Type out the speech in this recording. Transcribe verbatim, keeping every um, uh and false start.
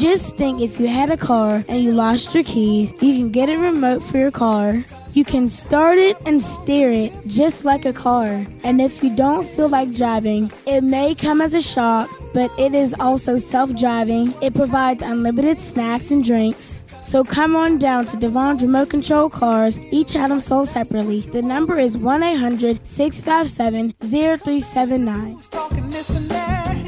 Just think, if you had a car and you lost your keys, you can get a remote for your car. You can start it and steer it just like a car. And if you don't feel like driving, it may come as a shock, but it is also self-driving. It provides unlimited snacks and drinks. So come on down to Devon's Remote Control Cars, each item sold separately. The number is one eight hundred, six five seven, zero three seven nine.